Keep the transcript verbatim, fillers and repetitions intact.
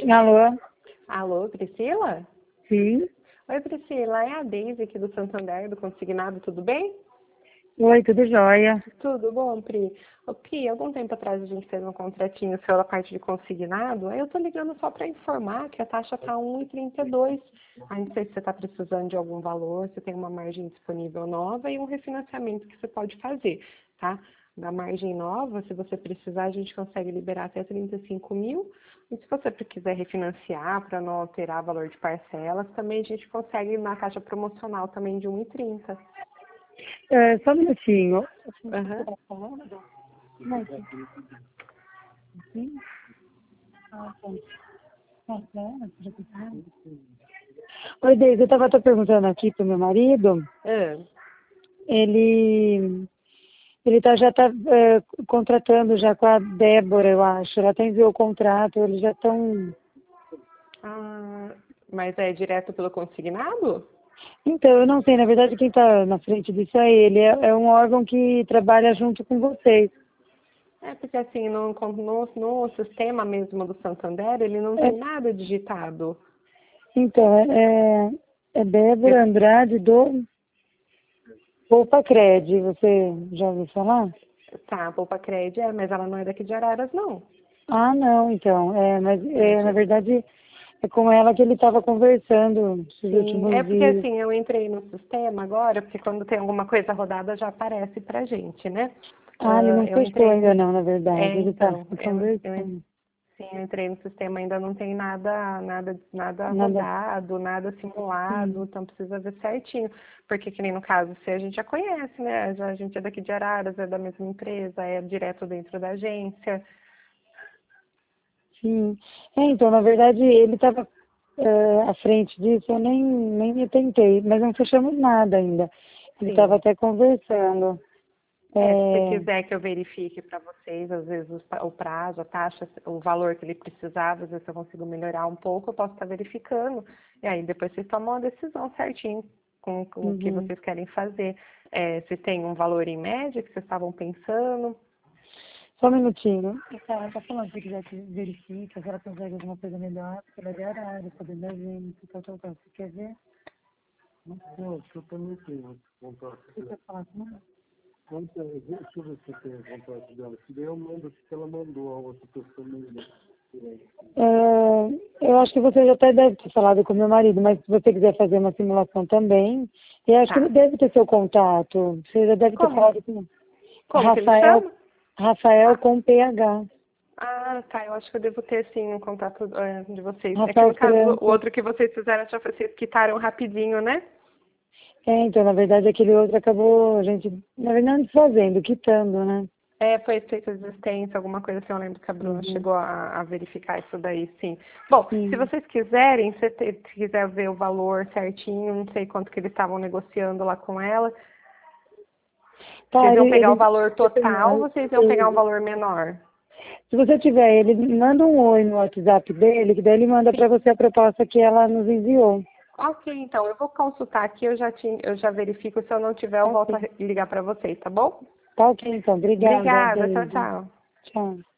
Alô? Alô, Priscila? Sim. Oi, Priscila, é a Deise aqui do Santander, do Consignado, tudo bem? Oi, tudo jóia. Tudo bom, Pri? Ô, Pri, algum tempo atrás a gente fez um contratinho sobre a parte de consignado, aí eu tô ligando só para informar que a taxa tá um e trinta e dois. Aí não sei se você está precisando de algum valor, se tem uma margem disponível nova e um refinanciamento que você pode fazer, tá? Da margem nova, se você precisar, a gente consegue liberar até trinta e cinco mil. E se você quiser refinanciar para não alterar o valor de parcelas, também a gente consegue na taxa promocional também de um e trinta. É, só um minutinho. Aham. Oi, Deise, eu estava perguntando aqui pro meu marido. Ah, Ele, ele tá, já está contratando já com a Débora, eu acho. Ela até enviou o contrato, eles já estão... ah, mas é direto pelo consignado? Então, eu não sei, na verdade quem está na frente disso é ele. É, é um órgão que trabalha junto com vocês. É porque assim, no, no, no sistema mesmo do Santander, ele não É, tem nada digitado. então, é, é Eu- Débora Andrade do Poupa Cred, você já ouviu falar? Tá, a Poupa Cred é, mas ela não é daqui de Araras, não. Ah, não, então, é, mas É é, na de, verdade é com ela que ele estava conversando esses sim, é últimos porque dias. assim, eu entrei no sistema agora, porque quando tem alguma coisa rodada já aparece pra gente, né? Ah, ele Ah, não eu fechou entrei ainda no. não, na É, verdade, ele está então, eu, eu, conversando. sim, eu entrei no sistema, ainda não tem nada, nada, nada Nada, rodado, nada simulado, sim, então precisa ver certinho. Porque que nem no caso, se a gente já conhece, né? Já, a gente é daqui de Araras, é da mesma empresa, é direto dentro da agência. sim. É, então, na verdade, ele estava à frente disso, eu nem, nem me tentei, mas não fechamos nada ainda. Ele estava Sim. até conversando. É, se você É, quiser que eu verifique para vocês, às vezes os pa- o prazo, a taxa, o valor que ele precisava, às vezes eu consigo melhorar um pouco, eu posso estar verificando. E aí depois vocês tomam a decisão certinho com, com o que uhum. vocês querem fazer. É, se tem um valor em média que vocês estavam pensando. Só um minutinho. Ela está falando, se quiser que verifique, se ela consegue alguma coisa melhor, porque ela é de horário, poder da gente, tal, tal, tal. Você quer ver? Não, acho que eu também tenho esse contato Você dela. quer falar com ela? Não tem, deixa eu ver se eu tenho o contato dela. Se daí eu mando aqui que ela mandou a outra pessoa me ligar. É, eu acho que você já até deve ter falado com meu marido, mas se você quiser fazer uma simulação também, eu acho que ele Tá. deve ter seu contato. Você já deve ter Como? falado com Como que ele Rafael, chama? Rafael Ah, com P H. ah, tá. Eu acho que eu devo ter sim um contato é, de vocês. É que Rafael no caso, o Franco. outro que vocês fizeram, já vocês quitaram rapidinho, né? É, então, na verdade, aquele outro acabou, a gente, na verdade, não desfazendo, quitando, né? É, foi feita existência, alguma coisa assim, eu lembro que a Bruna Uhum. chegou a, a verificar isso daí, sim. Bom, se Sim. vocês quiserem, se te- se quiser ver o valor certinho, não sei quanto que eles estavam negociando lá com ela, Tá, vocês ele, iam pegar o ele valor total ou vocês iam pegar um ele- valor menor? se você tiver, ele manda um oi no WhatsApp dele, que daí ele manda para Sim. você a proposta que ela nos enviou. Ok, então, eu vou consultar aqui, eu já, te, eu já verifico, se eu não tiver, eu Tá volto a ok. ligar para vocês, tá bom? Tá ok, então. Obrigada, Obrigada, tchau, Deise. tchau. Tchau.